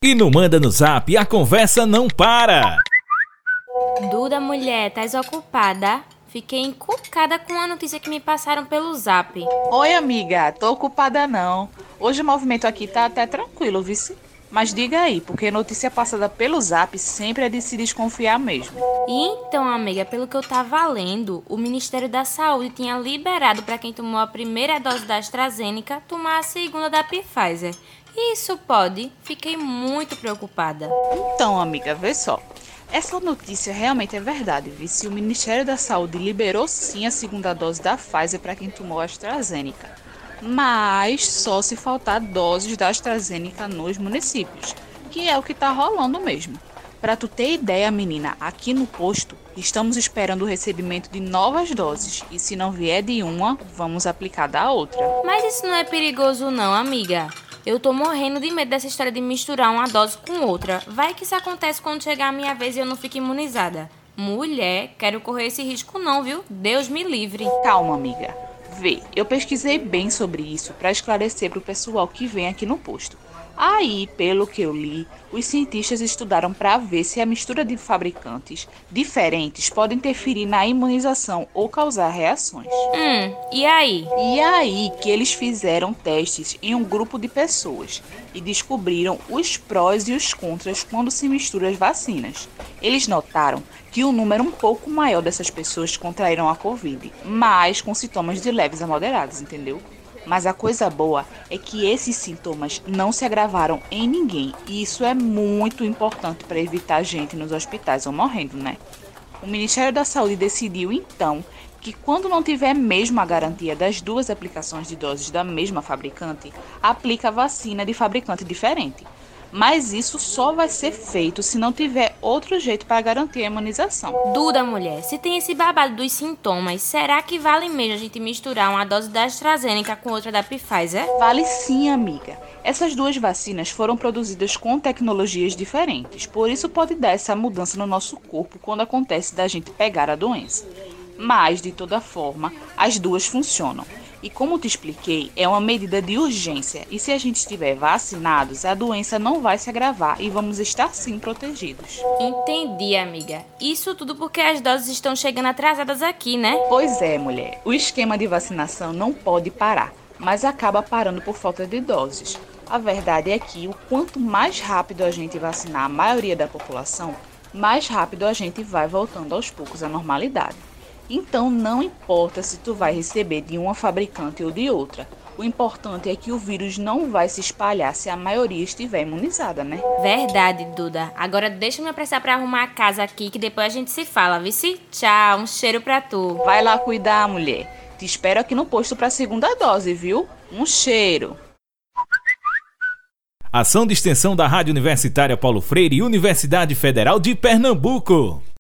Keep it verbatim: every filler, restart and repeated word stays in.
E no Manda no Zap, a conversa não para. Duda, mulher, estás ocupada? Fiquei encucada com a notícia que me passaram pelo Zap. Oi, amiga, tô ocupada não. Hoje o movimento aqui tá até tranquilo, vice. Mas diga aí, porque notícia passada pelo Zap sempre é de se desconfiar mesmo. E então, amiga, pelo que eu tava lendo, o Ministério da Saúde tinha liberado para quem tomou a primeira dose da AstraZeneca tomar a segunda da Pfizer. Isso pode? Fiquei muito preocupada. Então, amiga, vê só. Essa notícia realmente é verdade, vice. O Ministério da Saúde liberou sim a segunda dose da Pfizer para quem tomou a AstraZeneca. Mas só se faltar doses da AstraZeneca nos municípios, que é o que tá rolando mesmo. Para tu ter ideia, menina, aqui no posto estamos esperando o recebimento de novas doses e se não vier de uma, vamos aplicar da outra. Mas isso não é perigoso não, amiga. Eu tô morrendo de medo dessa história de misturar uma dose com outra. Vai que isso acontece quando chegar a minha vez e eu não fico imunizada. Mulher, quero correr esse risco não, viu? Deus me livre. Calma, amiga. Vê, eu pesquisei bem sobre isso para esclarecer para o pessoal que vem aqui no posto. Aí, pelo que eu li, os cientistas estudaram para ver se a mistura de fabricantes diferentes pode interferir na imunização ou causar reações. Hum, e aí? E aí que eles fizeram testes em um grupo de pessoas e descobriram os prós e os contras quando se misturam as vacinas. Eles notaram que um número um pouco maior dessas pessoas contraíram a Covid, mas com sintomas de leves a moderados, entendeu? Mas a coisa boa é que esses sintomas não se agravaram em ninguém e isso é muito importante para evitar gente nos hospitais ou morrendo, né? O Ministério da Saúde decidiu então que quando não tiver mesmo a garantia das duas aplicações de doses da mesma fabricante, aplica a vacina de fabricante diferente. Mas isso só vai ser feito se não tiver outro jeito para garantir a imunização. Duda, mulher, se tem esse babado dos sintomas, será que vale mesmo a gente misturar uma dose da AstraZeneca com outra da Pfizer? Vale sim, amiga. Essas duas vacinas foram produzidas com tecnologias diferentes, por isso pode dar essa mudança no nosso corpo quando acontece da gente pegar a doença. Mas, de toda forma, as duas funcionam. E como te expliquei, é uma medida de urgência e se a gente estiver vacinados, a doença não vai se agravar e vamos estar sim protegidos. Entendi, amiga. Isso tudo porque as doses estão chegando atrasadas aqui, né? Pois é, mulher. O esquema de vacinação não pode parar, mas acaba parando por falta de doses. A verdade é que o quanto mais rápido a gente vacinar a maioria da população, mais rápido a gente vai voltando aos poucos à normalidade. Então não importa se tu vai receber de uma fabricante ou de outra. O importante é que o vírus não vai se espalhar se a maioria estiver imunizada, né? Verdade, Duda. Agora deixa eu me apressar pra arrumar a casa aqui que depois a gente se fala, vice? Tchau, um cheiro pra tu. Vai lá cuidar, mulher. Te espero aqui no posto pra segunda dose, viu? Um cheiro. Ação de extensão da Rádio Universitária Paulo Freire e Universidade Federal de Pernambuco.